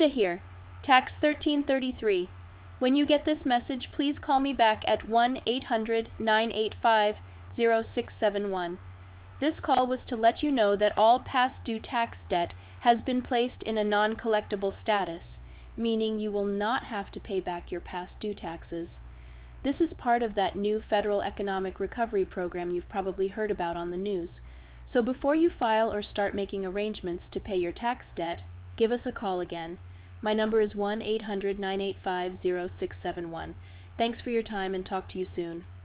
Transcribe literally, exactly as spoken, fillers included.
Here, tax thirteen thirty-three. When you get this message, please call me back at one eight hundred, nine eight five, zero six seven one. This call was to let you know that all past due tax debt has been placed in a non-collectible status, meaning you will not have to pay back your past due taxes. This is part of that new federal economic recovery program you've probably heard about on the news. So before you file or start making arrangements to pay your tax debt, give us a call again. My number is one eight hundred, nine eight five, zero six seven one. Thanks for your time and talk to you soon.